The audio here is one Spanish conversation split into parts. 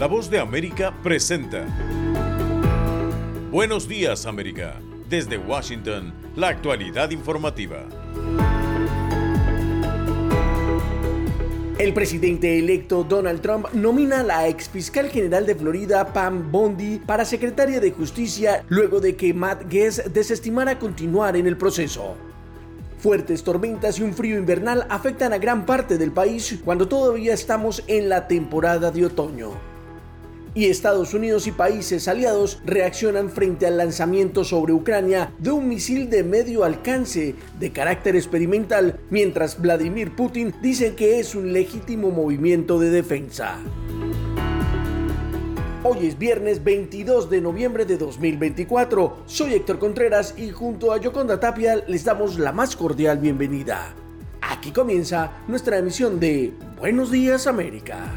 La Voz de América presenta Buenos Días, América. Desde Washington, la actualidad informativa. El presidente electo Donald Trump nomina a la exfiscal general de Florida, Pam Bondi, para secretaria de Justicia luego de que Matt Gaetz desestimara continuar en el proceso. Fuertes tormentas y un frío invernal afectan a gran parte del país cuando todavía estamos en la temporada de otoño. Y Estados Unidos y países aliados reaccionan frente al lanzamiento sobre Ucrania de un misil de medio alcance de carácter experimental, mientras Vladimir Putin dice que es un legítimo movimiento de defensa. Hoy es viernes 22 de noviembre de 2024. Soy Héctor Contreras y junto a Yoconda Tapia les damos la más cordial bienvenida. Aquí comienza nuestra emisión de Buenos Días, América.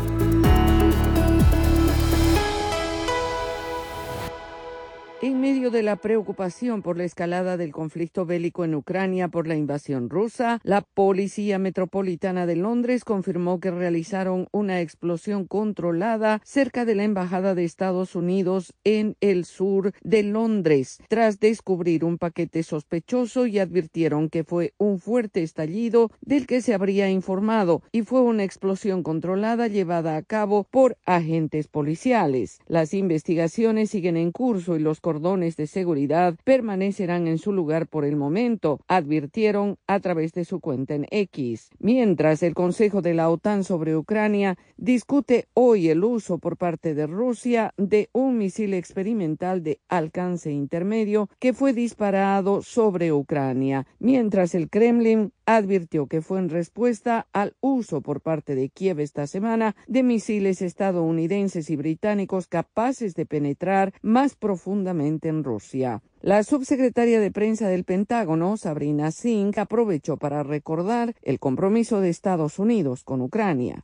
En medio de la preocupación por la escalada del conflicto bélico en Ucrania por la invasión rusa, la Policía Metropolitana de Londres confirmó que realizaron una explosión controlada cerca de la Embajada de Estados Unidos en el sur de Londres, tras descubrir un paquete sospechoso, y advirtieron que fue un fuerte estallido del que se habría informado y fue una explosión controlada llevada a cabo por agentes policiales. Las investigaciones siguen en curso y los cordones de seguridad permanecerán en su lugar por el momento, advirtieron a través de su cuenta en X. Mientras, el Consejo de la OTAN sobre Ucrania discute hoy el uso por parte de Rusia de un misil experimental de alcance intermedio que fue disparado sobre Ucrania, mientras el Kremlin advirtió que fue en respuesta al uso por parte de Kiev esta semana de misiles estadounidenses y británicos capaces de penetrar más profundamente en Rusia. La subsecretaria de prensa del Pentágono, Sabrina Singh, aprovechó para recordar el compromiso de Estados Unidos con Ucrania.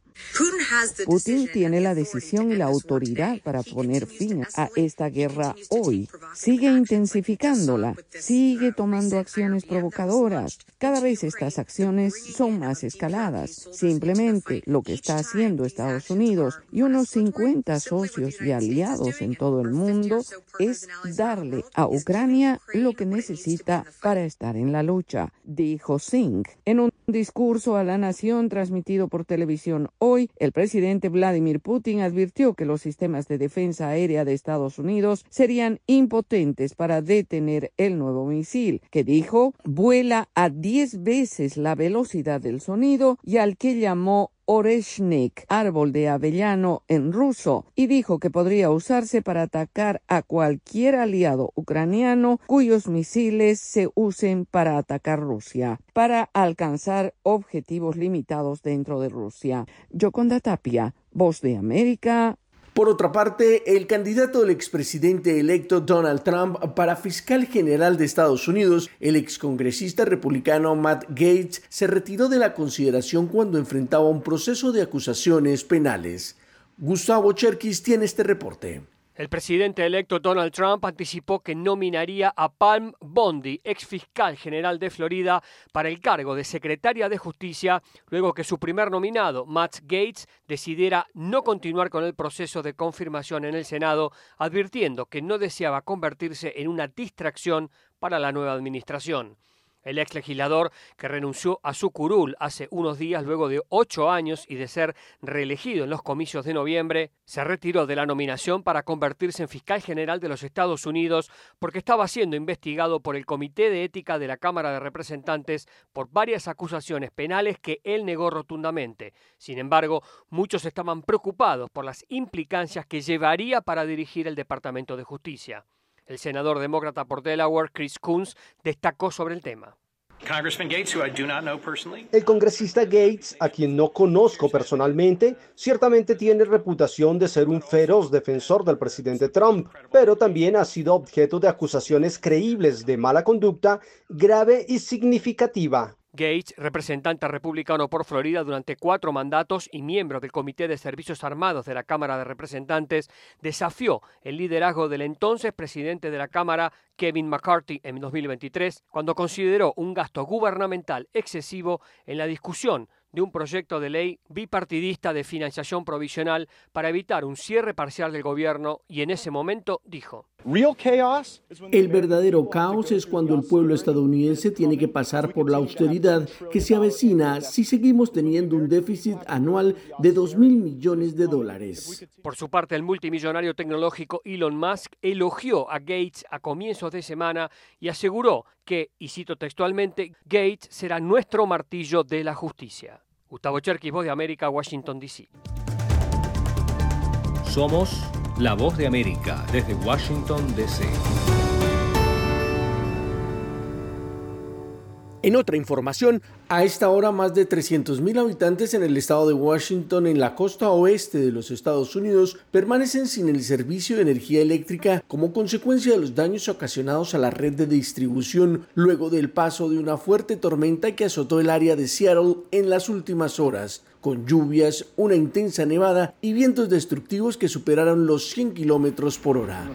Putin tiene la decisión y la autoridad para poner fin a esta guerra hoy. Sigue intensificándola, sigue tomando acciones provocadoras. Cada vez estas acciones son más escaladas. Simplemente lo que está haciendo Estados Unidos y unos 50 socios y aliados en todo el mundo es darle a Ucrania lo que necesita para estar en la lucha, dijo Singh. En un discurso a la nación transmitido por televisión hoy, el presidente Vladimir Putin advirtió que los sistemas de defensa aérea de Estados Unidos serían impotentes para detener el nuevo misil, que dijo vuela a 10 veces la velocidad del sonido y al que llamó Oreshnik, árbol de avellano en ruso, y dijo que podría usarse para atacar a cualquier aliado ucraniano cuyos misiles se usen para atacar Rusia, para alcanzar objetivos limitados dentro de Rusia. Yoconda Tapia, Voz de América. Por otra parte, el candidato del expresidente electo Donald Trump para fiscal general de Estados Unidos, el excongresista republicano Matt Gaetz, se retiró de la consideración cuando enfrentaba un proceso de acusaciones penales. Gustavo Cherkis tiene este reporte. El presidente electo Donald Trump anticipó que nominaría a Pam Bondi, ex fiscal general de Florida, para el cargo de secretaria de Justicia, luego que su primer nominado, Matt Gaetz, decidiera no continuar con el proceso de confirmación en el Senado, advirtiendo que no deseaba convertirse en una distracción para la nueva administración. El ex legislador, que renunció a su curul hace unos días luego de 8 años y de ser reelegido en los comicios de noviembre, se retiró de la nominación para convertirse en fiscal general de los Estados Unidos porque estaba siendo investigado por el Comité de Ética de la Cámara de Representantes por varias acusaciones penales que él negó rotundamente. Sin embargo, muchos estaban preocupados por las implicancias que llevaría para dirigir el Departamento de Justicia. El senador demócrata por Delaware, Chris Coons, destacó sobre el tema. El congresista Gaetz, a quien no conozco personalmente, ciertamente tiene reputación de ser un feroz defensor del presidente Trump, pero también ha sido objeto de acusaciones creíbles de mala conducta grave y significativa. Gaetz, representante republicano por Florida durante 4 mandatos y miembro del Comité de Servicios Armados de la Cámara de Representantes, desafió el liderazgo del entonces presidente de la Cámara, Kevin McCarthy, en 2023, cuando consideró un gasto gubernamental excesivo en la discusión de un proyecto de ley bipartidista de financiación provisional para evitar un cierre parcial del gobierno y en ese momento dijo: El verdadero caos es cuando el pueblo estadounidense tiene que pasar por la austeridad que se avecina si seguimos teniendo un déficit anual de $2.000 millones. Por su parte, el multimillonario tecnológico Elon Musk elogió a Gates a comienzos de semana y aseguró que, y cito textualmente, Gates será nuestro martillo de la justicia. Gustavo Cherkis, Voz de América, Washington, D.C. Somos La Voz de América, desde Washington, D.C. En otra información, a esta hora más de 300.000 habitantes en el estado de Washington, en la costa oeste de los Estados Unidos, permanecen sin el servicio de energía eléctrica como consecuencia de los daños ocasionados a la red de distribución luego del paso de una fuerte tormenta que azotó el área de Seattle en las últimas horas, con lluvias, una intensa nevada y vientos destructivos que superaron los 100 kilómetros por hora.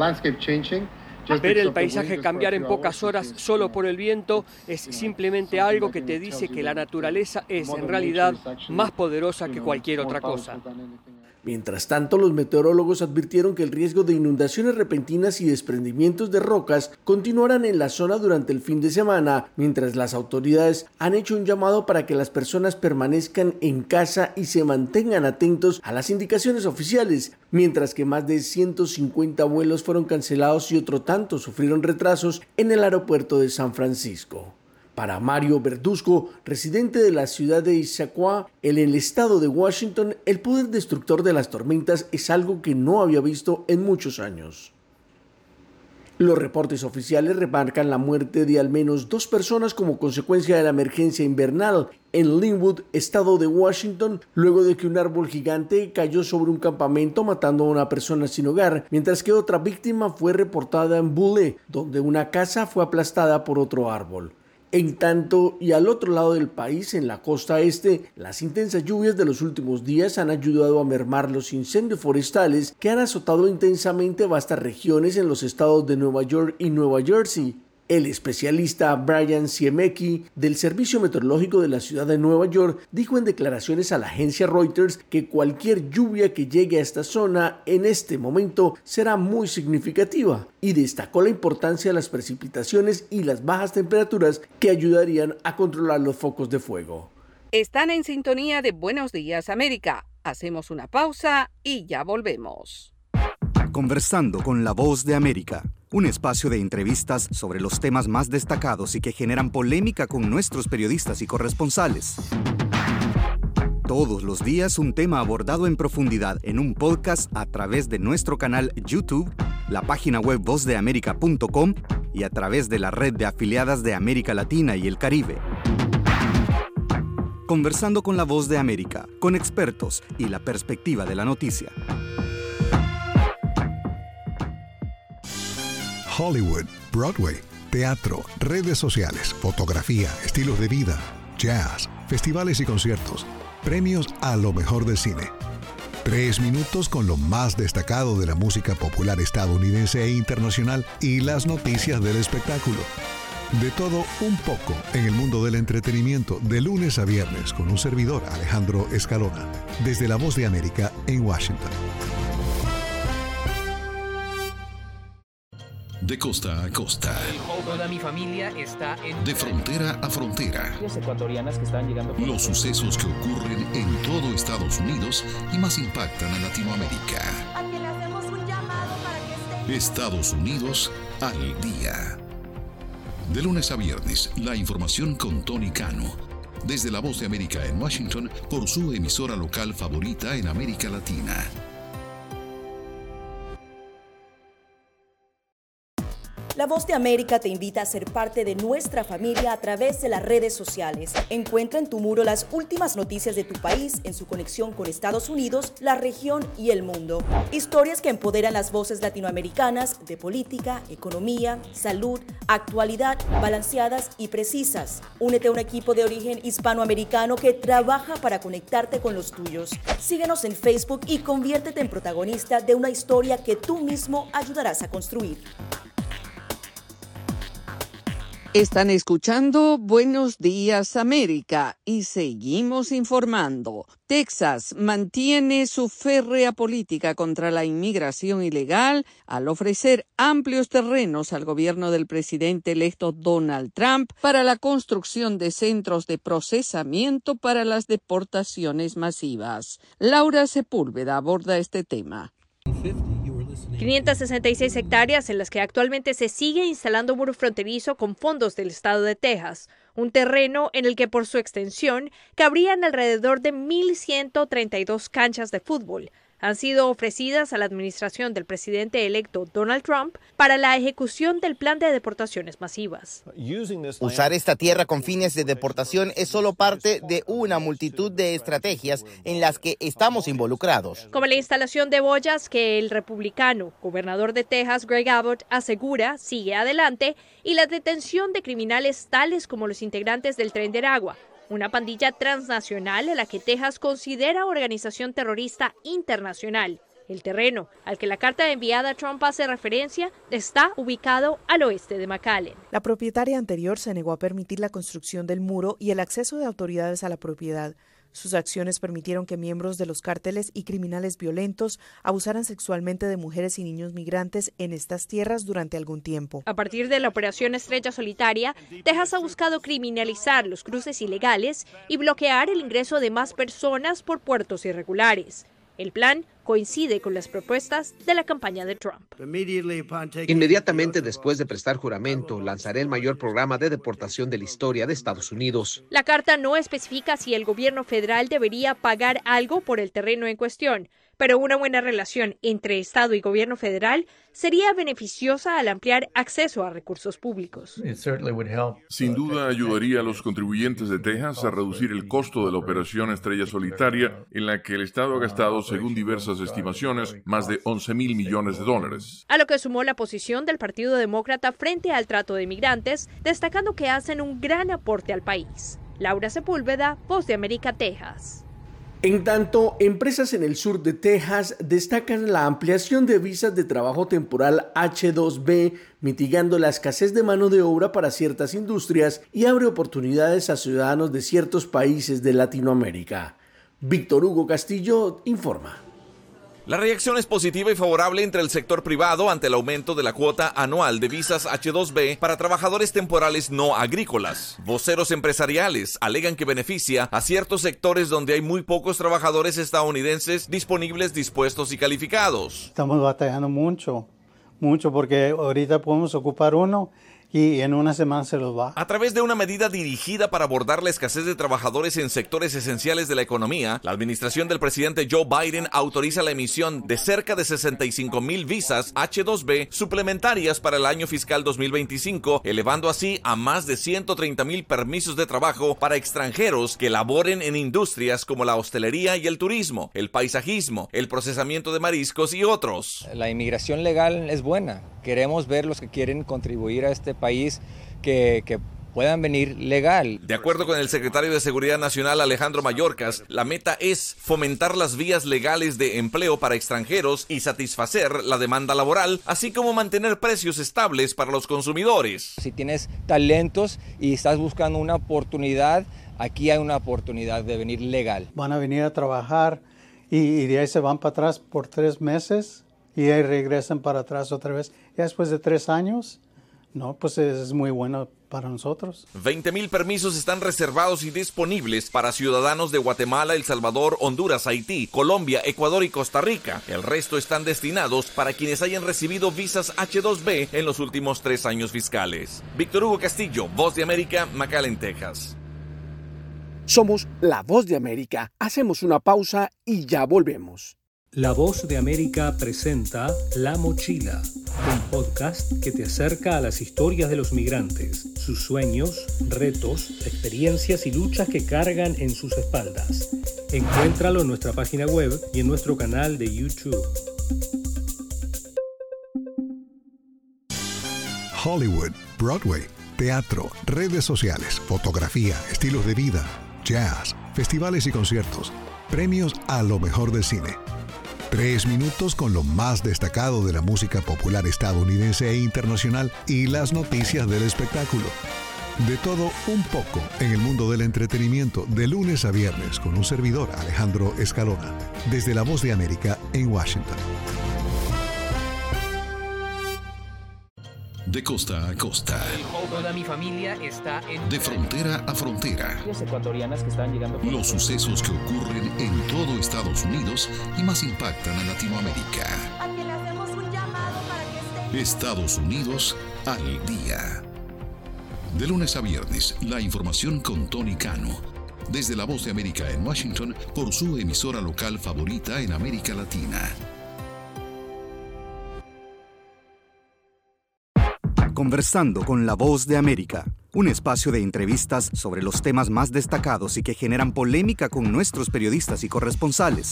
Ver el paisaje cambiar en pocas horas solo por el viento es simplemente algo que te dice que la naturaleza es en realidad más poderosa que cualquier otra cosa. Mientras tanto, los meteorólogos advirtieron que el riesgo de inundaciones repentinas y desprendimientos de rocas continuarán en la zona durante el fin de semana, mientras las autoridades han hecho un llamado para que las personas permanezcan en casa y se mantengan atentos a las indicaciones oficiales, mientras que más de 150 vuelos fueron cancelados y otro tanto sufrieron retrasos en el aeropuerto de San Francisco. Para Mario Verduzco, residente de la ciudad de Issaquah, en el estado de Washington, el poder destructor de las tormentas es algo que no había visto en muchos años. Los reportes oficiales remarcan la muerte de al menos 2 personas como consecuencia de la emergencia invernal en Linwood, estado de Washington, luego de que un árbol gigante cayó sobre un campamento matando a una persona sin hogar, mientras que otra víctima fue reportada en Bulle, donde una casa fue aplastada por otro árbol. En tanto, y al otro lado del país, en la costa este, las intensas lluvias de los últimos días han ayudado a mermar los incendios forestales que han azotado intensamente vastas regiones en los estados de Nueva York y Nueva Jersey. El especialista Brian Siemecki del Servicio Meteorológico de la ciudad de Nueva York dijo en declaraciones a la agencia Reuters que cualquier lluvia que llegue a esta zona en este momento será muy significativa y destacó la importancia de las precipitaciones y las bajas temperaturas que ayudarían a controlar los focos de fuego. Están en sintonía de Buenos Días América. Hacemos una pausa y ya volvemos. Conversando con La Voz de América, un espacio de entrevistas sobre los temas más destacados y que generan polémica con nuestros periodistas y corresponsales. Todos los días un tema abordado en profundidad en un podcast a través de nuestro canal YouTube, la página web vozdeamerica.com y a través de la red de afiliadas de América Latina y el Caribe. Conversando con La Voz de América, con expertos y la perspectiva de la noticia. Hollywood, Broadway, teatro, redes sociales, fotografía, estilos de vida, jazz, festivales y conciertos, premios a lo mejor del cine. 3 minutos con lo más destacado de la música popular estadounidense e internacional y las noticias del espectáculo. De todo un poco en el mundo del entretenimiento de lunes a viernes con un servidor, Alejandro Escalona, desde La Voz de América en Washington. De costa a costa. Toda mi familia está en... De frontera a frontera. Ecuatorianas que están llegando... Los sucesos que ocurren en todo Estados Unidos y más impactan a Latinoamérica. A quien le hacemos un llamado para que esté... Estados Unidos al día. De lunes a viernes, la información con Tony Cano. Desde La Voz de América en Washington, por su emisora local favorita en América Latina. La Voz de América te invita a ser parte de nuestra familia a través de las redes sociales. Encuentra en tu muro las últimas noticias de tu país en su conexión con Estados Unidos, la región y el mundo. Historias que empoderan las voces latinoamericanas de política, economía, salud, actualidad, balanceadas y precisas. Únete a un equipo de origen hispanoamericano que trabaja para conectarte con los tuyos. Síguenos en Facebook y conviértete en protagonista de una historia que tú mismo ayudarás a construir. Están escuchando Buenos Días América y seguimos informando. Texas mantiene su férrea política contra la inmigración ilegal al ofrecer amplios terrenos al gobierno del presidente electo Donald Trump para la construcción de centros de procesamiento para las deportaciones masivas. Laura Sepúlveda aborda este tema. 566 hectáreas en las que actualmente se sigue instalando un muro fronterizo con fondos del estado de Texas, un terreno en el que por su extensión cabrían alrededor de 1.132 canchas de fútbol. Han sido ofrecidas a la administración del presidente electo Donald Trump para la ejecución del plan de deportaciones masivas. Usar esta tierra con fines de deportación es solo parte de una multitud de estrategias en las que estamos involucrados. Como la instalación de boyas que el republicano gobernador de Texas, Greg Abbott, asegura sigue adelante, y la detención de criminales tales como los integrantes del Tren del Agua, una pandilla transnacional a la que Texas considera organización terrorista internacional. El terreno al que la carta enviada a Trump hace referencia está ubicado al oeste de McAllen. La propietaria anterior se negó a permitir la construcción del muro y el acceso de autoridades a la propiedad. Sus acciones permitieron que miembros de los cárteles y criminales violentos abusaran sexualmente de mujeres y niños migrantes en estas tierras durante algún tiempo. A partir de la Operación Estrella Solitaria, Texas ha buscado criminalizar los cruces ilegales y bloquear el ingreso de más personas por puertos irregulares. El plan coincide con las propuestas de la campaña de Trump. Inmediatamente después de prestar juramento, lanzaré el mayor programa de deportación de la historia de Estados Unidos. La carta no especifica si el gobierno federal debería pagar algo por el terreno en cuestión, pero una buena relación entre Estado y gobierno federal sería beneficiosa al ampliar acceso a recursos públicos. Sin duda ayudaría a los contribuyentes de Texas a reducir el costo de la Operación Estrella Solitaria, en la que el Estado ha gastado, según diversas estimaciones, más de $11,000 millones. A lo que sumó la posición del Partido Demócrata frente al trato de migrantes, destacando que hacen un gran aporte al país. Laura Sepúlveda, Voz de América, Texas. En tanto, empresas en el sur de Texas destacan la ampliación de visas de trabajo temporal H-2B, mitigando la escasez de mano de obra para ciertas industrias y abre oportunidades a ciudadanos de ciertos países de Latinoamérica. Víctor Hugo Castillo informa. La reacción es positiva y favorable entre el sector privado ante el aumento de la cuota anual de visas H-2B para trabajadores temporales no agrícolas. Voceros empresariales alegan que beneficia a ciertos sectores donde hay muy pocos trabajadores estadounidenses disponibles, dispuestos y calificados. Estamos batallando mucho porque ahorita podemos ocupar uno y en una semana se los va. A través de una medida dirigida para abordar la escasez de trabajadores en sectores esenciales de la economía, la administración del presidente Joe Biden autoriza la emisión de cerca de 65,000 visas H-2B suplementarias para el año fiscal 2025, elevando así a más de 130,000 permisos de trabajo para extranjeros que laboren en industrias como la hostelería y el turismo, el paisajismo, el procesamiento de mariscos y otros. La inmigración legal es buena. Queremos ver los que quieren contribuir a este país que puedan venir legal. De acuerdo con el secretario de Seguridad Nacional Alejandro Mayorkas, la meta es fomentar las vías legales de empleo para extranjeros y satisfacer la demanda laboral, así como mantener precios estables para los consumidores. Si tienes talentos y estás buscando una oportunidad, aquí hay una oportunidad de venir legal. Van a venir a trabajar y de ahí se van para atrás por 3 meses y ahí regresan para atrás otra vez. Ya después de 3 años, no, pues es muy bueno para nosotros. 20,000 permisos están reservados y disponibles para ciudadanos de Guatemala, El Salvador, Honduras, Haití, Colombia, Ecuador y Costa Rica. El resto están destinados para quienes hayan recibido visas H-2B en los últimos 3 años fiscales. Víctor Hugo Castillo, Voz de América, McAllen, Texas. Somos la Voz de América. Hacemos una pausa y ya volvemos. La Voz de América presenta La Mochila, un podcast que te acerca a las historias de los migrantes, sus sueños, retos, experiencias y luchas que cargan en sus espaldas. Encuéntralo en nuestra página web y en nuestro canal de YouTube. Hollywood, Broadway, teatro, redes sociales, fotografía, estilos de vida, jazz, festivales y conciertos, premios a lo mejor del cine. 3 minutos con lo más destacado de la música popular estadounidense e internacional y las noticias del espectáculo. De todo un poco en el mundo del entretenimiento, de lunes a viernes, con un servidor, Alejandro Escalona, desde La Voz de América en Washington. De costa a costa. Toda mi familia está en... De frontera a frontera. Ecuatorianas que están llegando... Los sucesos que ocurren en todo Estados Unidos y más impactan a Latinoamérica. A quien le hacemos un llamado para que esté... Estados Unidos al día. De lunes a viernes, la información con Tony Cano. Desde La Voz de América en Washington, por su emisora local favorita en América Latina. Conversando con La Voz de América, un espacio de entrevistas sobre los temas más destacados y que generan polémica con nuestros periodistas y corresponsales.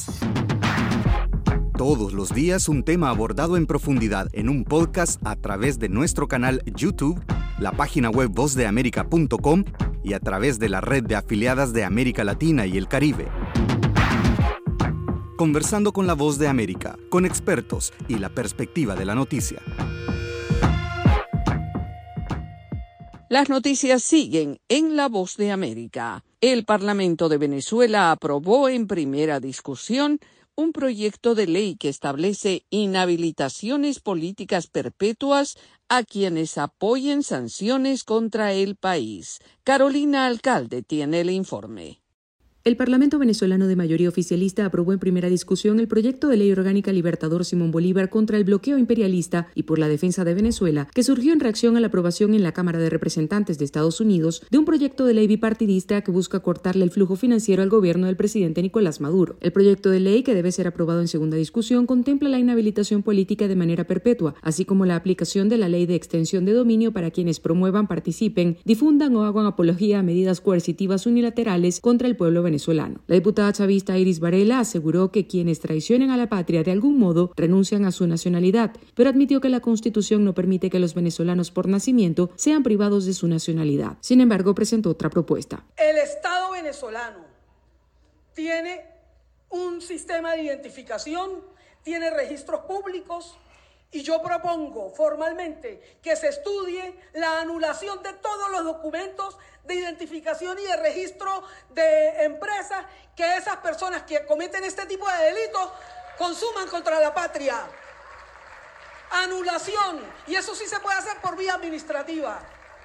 Todos los días un tema abordado en profundidad en un podcast a través de nuestro canal YouTube, la página web vozdeamerica.com y a través de la red de afiliadas de América Latina y el Caribe. Conversando con La Voz de América, con expertos y la perspectiva de la noticia. Las noticias siguen en La Voz de América. El Parlamento de Venezuela aprobó en primera discusión un proyecto de ley que establece inhabilitaciones políticas perpetuas a quienes apoyen sanciones contra el país. Carolina Alcalde tiene el informe. El Parlamento venezolano de mayoría oficialista aprobó en primera discusión el proyecto de ley orgánica Libertador Simón Bolívar contra el bloqueo imperialista y por la defensa de Venezuela, que surgió en reacción a la aprobación en la Cámara de Representantes de Estados Unidos de un proyecto de ley bipartidista que busca cortarle el flujo financiero al gobierno del presidente Nicolás Maduro. El proyecto de ley, que debe ser aprobado en segunda discusión, contempla la inhabilitación política de manera perpetua, así como la aplicación de la ley de extensión de dominio para quienes promuevan, participen, difundan o hagan apología a medidas coercitivas unilaterales contra el pueblo venezolano. La diputada chavista Iris Varela aseguró que quienes traicionen a la patria de algún modo renuncian a su nacionalidad, pero admitió que la Constitución no permite que los venezolanos por nacimiento sean privados de su nacionalidad. Sin embargo, presentó otra propuesta. El Estado venezolano tiene un sistema de identificación, tiene registros públicos, y yo propongo formalmente que se estudie la anulación de todos los documentos de identificación y de registro de empresas que esas personas que cometen este tipo de delitos consuman contra la patria. Anulación. Y eso sí se puede hacer por vía administrativa.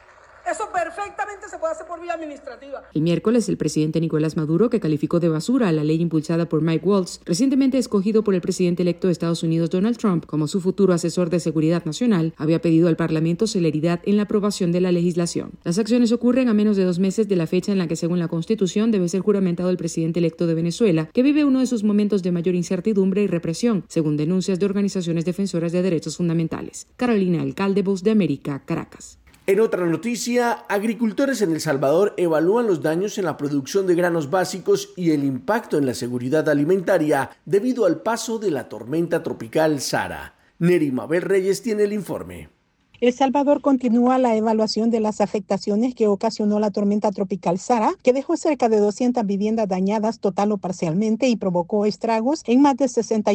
Eso perfectamente se puede hacer por vía administrativa. El miércoles, el presidente Nicolás Maduro, que calificó de basura a la ley impulsada por Mike Waltz, recientemente escogido por el presidente electo de Estados Unidos Donald Trump como su futuro asesor de seguridad nacional, había pedido al Parlamento celeridad en la aprobación de la legislación. Las acciones ocurren a menos de 2 meses de la fecha en la que, según la Constitución, debe ser juramentado el presidente electo de Venezuela, que vive uno de sus momentos de mayor incertidumbre y represión, según denuncias de organizaciones defensoras de derechos fundamentales. Carolina Alcalde, Voz de América, Caracas. En otra noticia, agricultores en El Salvador evalúan los daños en la producción de granos básicos y el impacto en la seguridad alimentaria debido al paso de la tormenta tropical Sara. Neri Mabel Reyes tiene el informe. El Salvador continúa la evaluación de las afectaciones que ocasionó la tormenta tropical Sara, que dejó cerca de 200 viviendas dañadas total o parcialmente y provocó estragos en más de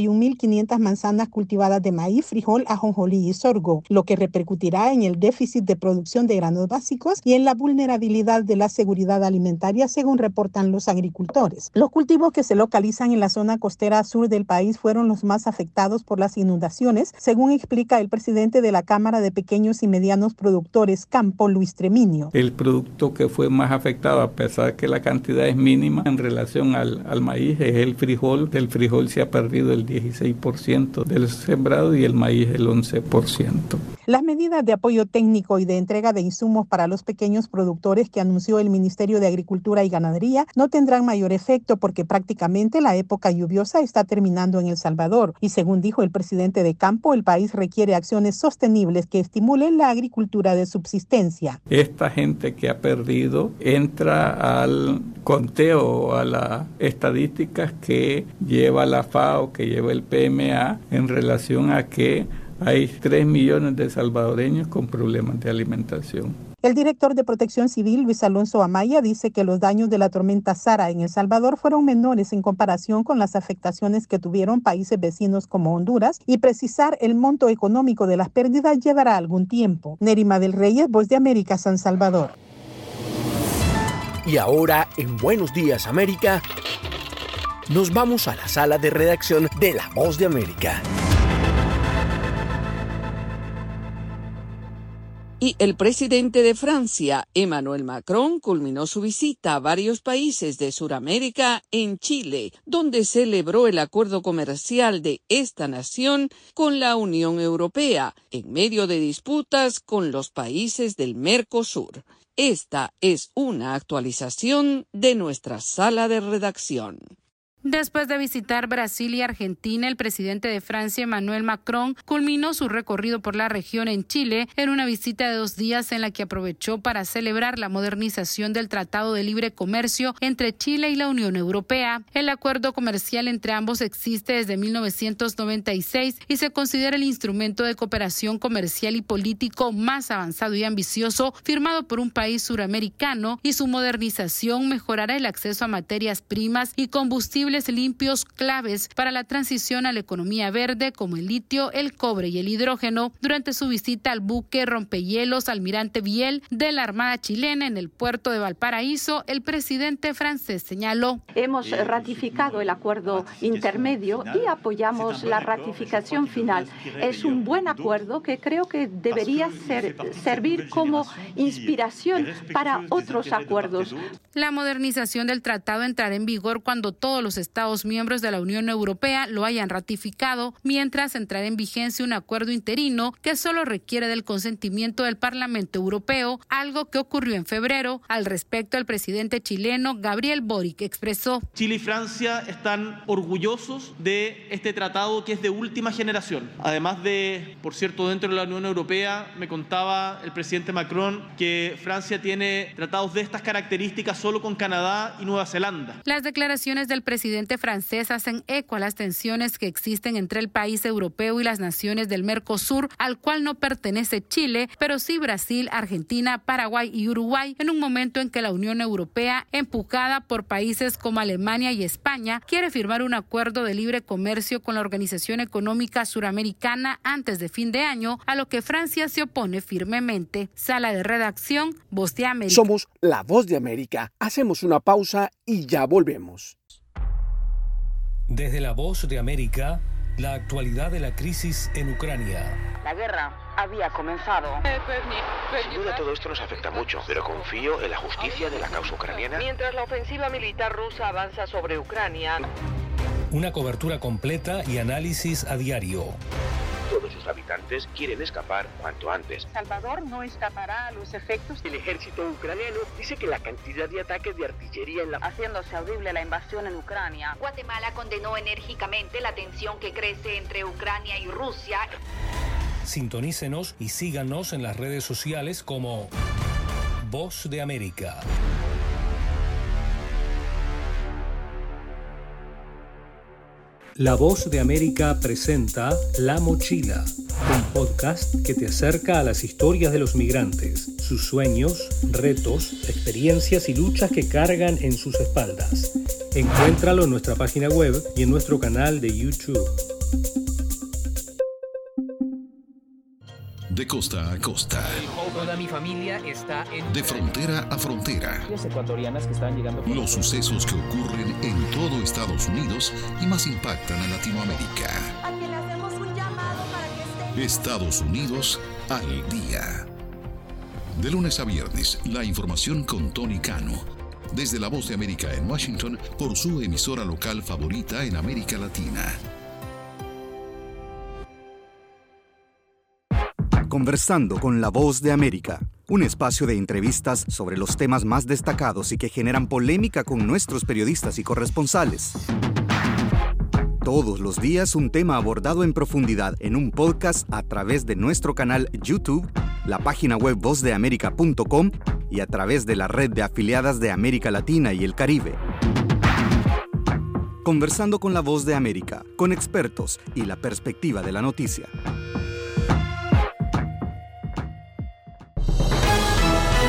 61.500 manzanas cultivadas de maíz, frijol, ajonjolí y sorgo, lo que repercutirá en el déficit de producción de granos básicos y en la vulnerabilidad de la seguridad alimentaria, según reportan los agricultores. Los cultivos que se localizan en la zona costera sur del país fueron los más afectados por las inundaciones, según explica el presidente de la Cámara de Pequeños y medianos productores Campo, Luis Treminio. El producto que fue más afectado, a pesar que la cantidad es mínima en relación al maíz, es el frijol. Del frijol se ha perdido el 16% del sembrado y el maíz el 11%. Las medidas de apoyo técnico y de entrega de insumos para los pequeños productores que anunció el Ministerio de Agricultura y Ganadería no tendrán mayor efecto porque prácticamente la época lluviosa está terminando en El Salvador y, según dijo el presidente de Campo, el país requiere acciones sostenibles que estimulen la agricultura de subsistencia. Esta gente que ha perdido entra al conteo, a las estadísticas que lleva la FAO, que lleva el PMA en relación a que hay 3 millones de salvadoreños con problemas de alimentación. El director de Protección Civil, Luis Alonso Amaya, dice que los daños de la tormenta Sara en El Salvador fueron menores en comparación con las afectaciones que tuvieron países vecinos como Honduras, y precisar el monto económico de las pérdidas llevará algún tiempo. Nerima del Reyes, Voz de América, San Salvador. Y ahora, en Buenos Días América, nos vamos a la sala de redacción de La Voz de América. Y el presidente de Francia, Emmanuel Macron, culminó su visita a varios países de Sudamérica en Chile, donde celebró el acuerdo comercial de esta nación con la Unión Europea, en medio de disputas con los países del Mercosur. Esta es una actualización de nuestra sala de redacción. Después de visitar Brasil y Argentina, el presidente de Francia, Emmanuel Macron, culminó su recorrido por la región en Chile en una visita de 2 días en la que aprovechó para celebrar la modernización del Tratado de Libre Comercio entre Chile y la Unión Europea. El acuerdo comercial entre ambos existe desde 1996 y se considera el instrumento de cooperación comercial y político más avanzado y ambicioso firmado por un país suramericano, y su modernización mejorará el acceso a materias primas y combustibles limpios claves para la transición a la economía verde, como el litio, el cobre y el hidrógeno. Durante su visita al buque rompehielos Almirante Biel de la Armada chilena en el puerto de Valparaíso, el presidente francés señaló: hemos ratificado el acuerdo intermedio y apoyamos la ratificación final. Es un buen acuerdo que creo que debería servir como inspiración para otros acuerdos. La modernización del tratado entrará en vigor cuando todos los Estados miembros de la Unión Europea lo hayan ratificado, mientras entrará en vigencia un acuerdo interino que solo requiere del consentimiento del Parlamento Europeo, algo que ocurrió en febrero. Al respecto, el presidente chileno Gabriel Boric expresó: Chile y Francia están orgullosos de este tratado, que es de última generación. Además de, por cierto, dentro de la Unión Europea, me contaba el presidente Macron que Francia tiene tratados de estas características solo con Canadá y Nueva Zelanda. Las declaraciones del presidente francés hacen eco a las tensiones que existen entre el país europeo y las naciones del Mercosur, al cual no pertenece Chile, pero sí Brasil, Argentina, Paraguay y Uruguay, en un momento en que la Unión Europea, empujada por países como Alemania y España, quiere firmar un acuerdo de libre comercio con la Organización Económica Suramericana antes de fin de año, a lo que Francia se opone firmemente. Sala de redacción, Voz de América. Somos La Voz de América. Hacemos una pausa y ya volvemos. Desde La Voz de América, la actualidad de la crisis en Ucrania. La guerra había comenzado. Sin duda todo esto nos afecta mucho, pero confío en la justicia de la causa ucraniana. Mientras la ofensiva militar rusa avanza sobre Ucrania. Una cobertura completa y análisis a diario. Todos sus habitantes quieren escapar cuanto antes. Salvador no escapará a los efectos. El ejército ucraniano dice que la cantidad de ataques de artillería haciéndose audible la invasión en Ucrania. Guatemala condenó enérgicamente la tensión que crece entre Ucrania y Rusia. Sintonícenos y síganos en las redes sociales como Voz de América. La Voz de América presenta La Mochila, un podcast que te acerca a las historias de los migrantes, sus sueños, retos, experiencias y luchas que cargan en sus espaldas. Encuéntralo en nuestra página web y en nuestro canal de YouTube. De costa a costa. Toda mi familia está en... De frontera a frontera. Ecuatorianas que están llegando... Los sucesos que ocurren en todo Estados Unidos y más impactan a Latinoamérica. A quien le hacemos un llamado para que esté... Estados Unidos al día. De lunes a viernes, la información con Tony Cano. Desde La Voz de América en Washington, por su emisora local favorita en América Latina. Conversando con La Voz de América, un espacio de entrevistas sobre los temas más destacados y que generan polémica con nuestros periodistas y corresponsales. Todos los días un tema abordado en profundidad en un podcast a través de nuestro canal YouTube, la página web vozdeamerica.com y a través de la red de afiliadas de América Latina y el Caribe. Conversando con La Voz de América, con expertos y la perspectiva de la noticia.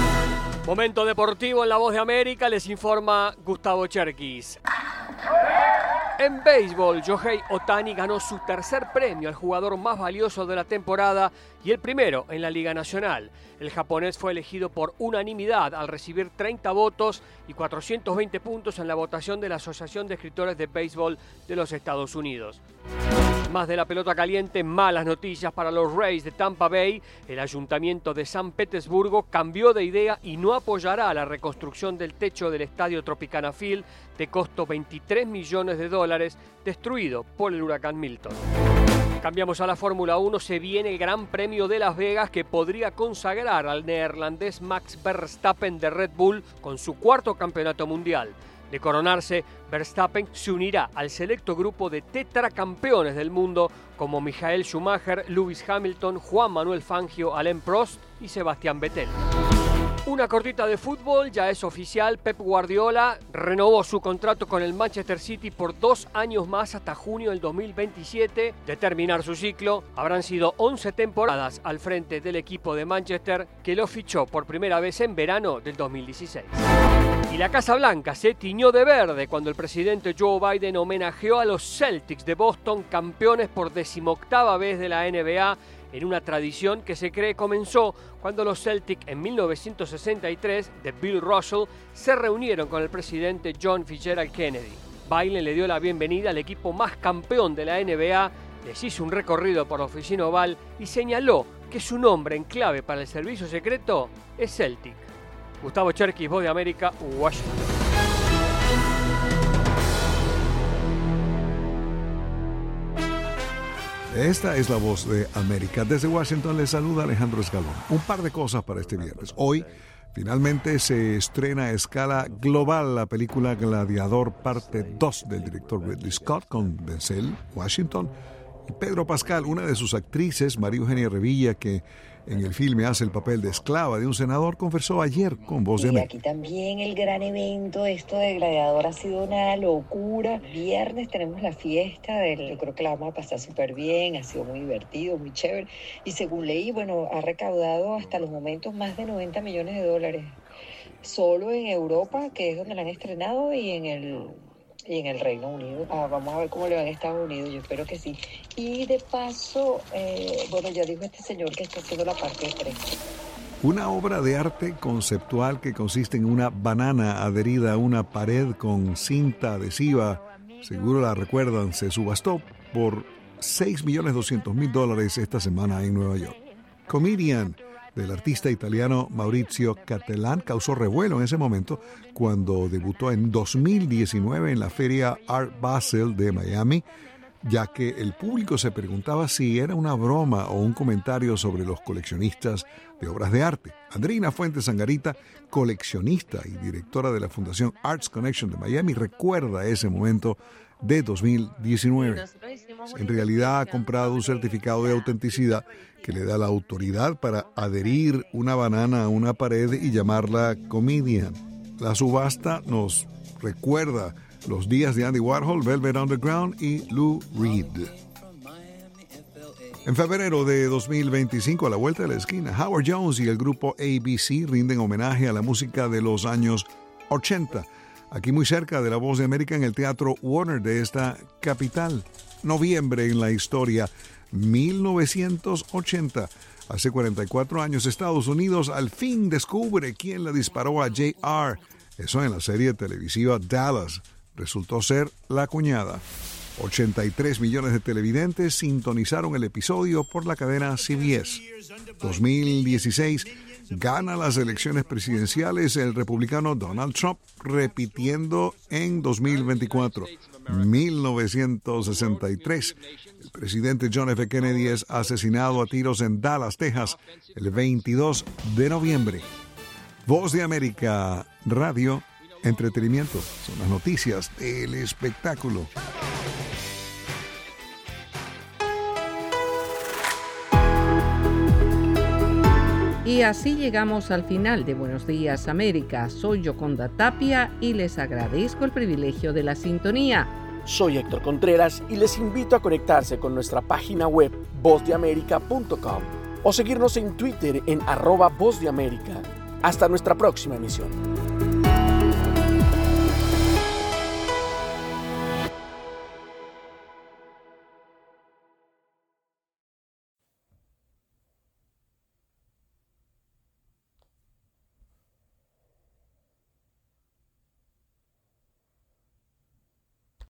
Momento deportivo en La Voz de América, les informa Gustavo Cherkis. En béisbol, Shohei Ohtani ganó su tercer premio al jugador más valioso de la temporada y el primero en la Liga Nacional. El japonés fue elegido por unanimidad al recibir 30 votos y 420 puntos en la votación de la Asociación de Escritores de Béisbol de los Estados Unidos. Más de la pelota caliente, malas noticias para los Rays de Tampa Bay. El Ayuntamiento de San Petersburgo cambió de idea y no apoyará la reconstrucción del techo del estadio Tropicana Field de costo $23 millones, destruido por el huracán Milton. Cambiamos a la Fórmula 1, se viene el Gran Premio de Las Vegas que podría consagrar al neerlandés Max Verstappen de Red Bull con su cuarto campeonato mundial. De coronarse, Verstappen se unirá al selecto grupo de tetracampeones del mundo como Michael Schumacher, Lewis Hamilton, Juan Manuel Fangio, Alain Prost y Sebastián Vettel. Una cortita de fútbol, ya es oficial, Pep Guardiola renovó su contrato con el Manchester City por 2 años más hasta junio del 2027. De terminar su ciclo, habrán sido 11 temporadas al frente del equipo de Manchester, que lo fichó por primera vez en verano del 2016. Y la Casa Blanca se tiñó de verde cuando el presidente Joe Biden homenajeó a los Celtics de Boston, campeones por 18ª vez de la NBA, en una tradición que se cree comenzó cuando los Celtics en 1963 de Bill Russell se reunieron con el presidente John Fitzgerald Kennedy. Biden le dio la bienvenida al equipo más campeón de la NBA, les hizo un recorrido por la oficina oval y señaló que su nombre en clave para el servicio secreto es Celtic. Gustavo Cherkis, Voz de América, Washington. Esta es La Voz de América. Desde Washington les saluda Alejandro Escalón. Un par de cosas para este viernes. Hoy, finalmente, se estrena a escala global la película Gladiador parte 2 del director Ridley Scott con Denzel Washington y Pedro Pascal, una de sus actrices, María Eugenia Revilla, que en el filme hace el papel de esclava de un senador, conversó ayer con Voz de América. Aquí también el gran evento, esto de Gladiador ha sido una locura. Viernes tenemos la fiesta, yo creo que la vamos a pasar súper bien, ha sido muy divertido, muy chévere. Y según leí, bueno, ha recaudado hasta los momentos más de $90 millones. Solo en Europa, que es donde la han estrenado, y en el Reino Unido. Vamos a ver cómo le va en Estados Unidos, yo espero que sí. Y de paso, bueno, ya dijo este señor que está haciendo la parte 3. Una obra de arte conceptual que consiste en una banana adherida a una pared con cinta adhesiva, seguro la recuerdan, se subastó por $6.200.000 esta semana en Nueva York. Comedian, del artista italiano Maurizio Cattelan, causó revuelo en ese momento cuando debutó en 2019 en la feria Art Basel de Miami, ya que el público se preguntaba si era una broma o un comentario sobre los coleccionistas de obras de arte. Andreina Fuentes Sangarita, coleccionista y directora de la Fundación Arts Connection de Miami, recuerda ese momento de 2019. En realidad ha comprado un certificado de autenticidad que le da la autoridad para adherir una banana a una pared y llamarla Comedian. La subasta nos recuerda los días de Andy Warhol, Velvet Underground y Lou Reed. En febrero de 2025, a la vuelta de la esquina, Howard Jones y el grupo ABC rinden homenaje a la música de los años 80. Aquí muy cerca de La Voz de América, en el Teatro Warner de esta capital. Noviembre en la historia, 1980. Hace 44 años, Estados Unidos al fin descubre quién le disparó a J.R. Eso en la serie televisiva Dallas. Resultó ser la cuñada. 83 millones de televidentes sintonizaron el episodio por la cadena CBS. 2016. Gana las elecciones presidenciales el republicano Donald Trump, repitiendo en 2024. 1963. El presidente John F. Kennedy es asesinado a tiros en Dallas, Texas, el 22 de noviembre. Voz de América, radio, entretenimiento. Son las noticias del espectáculo. Y así llegamos al final de Buenos Días América. Soy Yoconda Tapia y les agradezco el privilegio de la sintonía. Soy Héctor Contreras y les invito a conectarse con nuestra página web vozdeamerica.com o seguirnos en Twitter en @vozdeamerica. Hasta nuestra próxima emisión.